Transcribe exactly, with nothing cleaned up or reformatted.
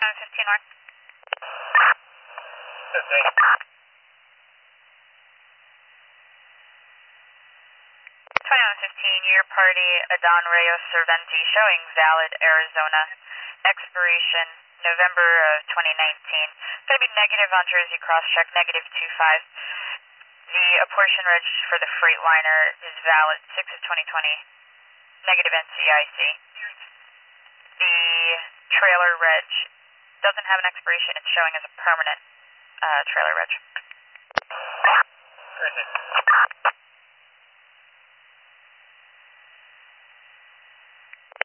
fifteen North. fifteen. twenty-one fifteen, year party, Adon Reyes Cerventi, showing valid Arizona, expiration November of twenty nineteen. Going to be negative on Jersey cross-check, negative two five. The apportion reg for the Freightliner is valid six of twenty twenty, negative N C I C. The trailer reg doesn't have an expiration, it's showing as a permanent uh, trailer reg. Appreciate it.